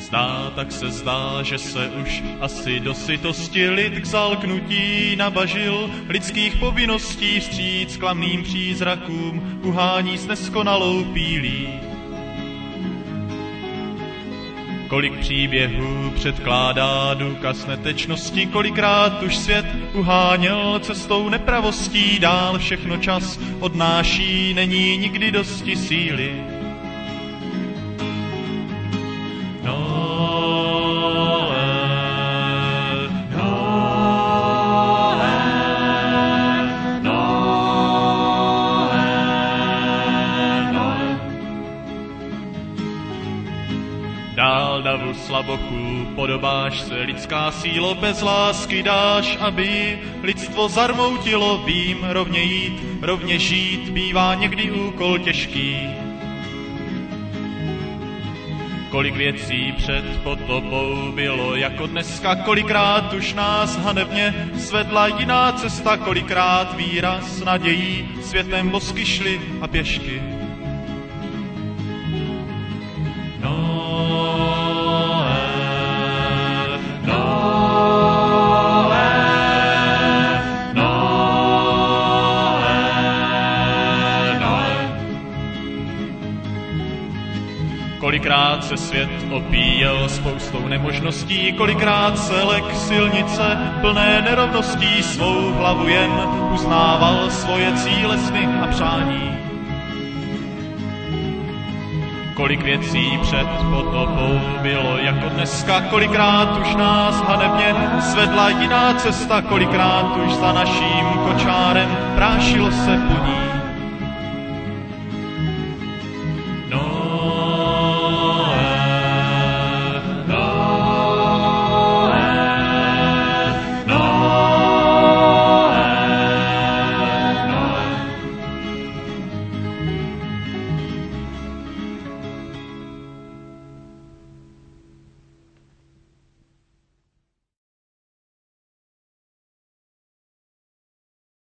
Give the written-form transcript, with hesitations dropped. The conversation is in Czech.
Tak se zdá, že se už asi do sytosti lid k zalknutí nabažil, lidských povinností vstříc klamným přízrakům uhání s neskonalou pílí. Kolik příběhů předkládá důkaz netečnosti, kolikrát už svět uháněl cestou nepravostí, dál všechno čas odnáší, není nikdy dosti síly. Dál davu slabochů podobáš se, lidská sílo bez lásky dáš, aby lidstvo zarmoutilo, vím, rovně jít, rovně žít, bývá někdy úkol těžký. Kolik věcí před potopou bylo jako dneska, kolikrát už nás hanebně svedla jiná cesta, kolikrát výraz nadějí světem bosky šly a pěšky. Kolikrát se svět opíjel spoustou nemožností, kolikrát se lek silnice plné nerovností, svou hlavu jen uznával svoje cíle, sny a přání. Kolik věcí před potopou bylo jako dneska, kolikrát už nás hanebně svedla jiná cesta, kolikrát už za naším kočárem prášilo se po ní.